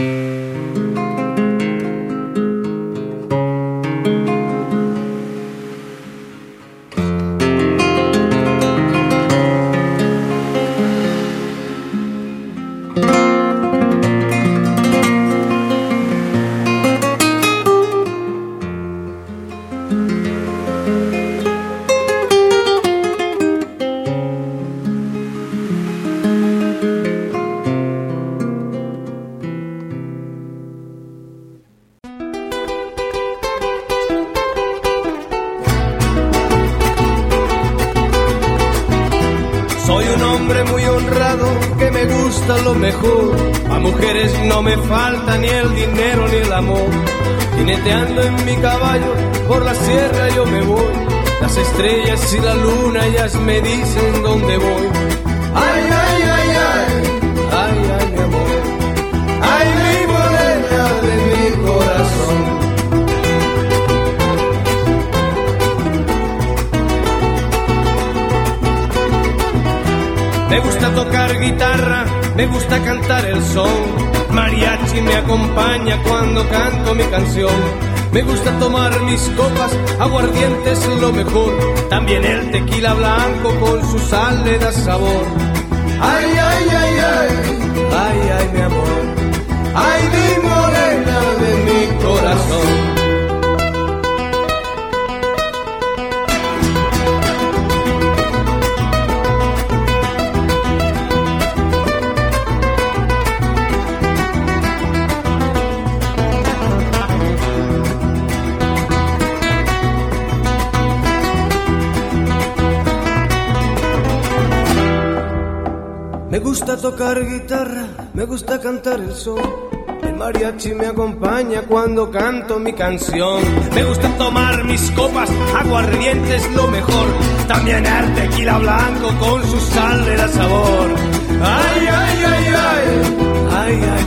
Soy un hombre muy honrado que me gusta lo mejor. A mujeres no me falta ni el dinero ni el amor. Jineteando en mi caballo por la sierra yo me voy. Las estrellas y la luna ellas me dicen dónde voy. Ay, ay, ay, ay, ay, ay, mi amor. Ay, mi morena de mi corazón. Me gusta tocar guitarra, me gusta cantar el son. Mariachi me acompaña cuando canto mi canción. Me gusta tomar mis copas, aguardiente es lo mejor. También el tequila blanco con su sal le da sabor. Ay, ay, ay, ay, ay, ay, mi amor. Ay, mi morena de mi corazón. Me gusta tocar guitarra, me gusta cantar el son. El mariachi me acompaña cuando canto mi canción. Me gusta tomar mis copas, aguardiente es lo mejor. También el tequila blanco con su sal le da sabor. Ay, ay, ay, ay, ay, ay.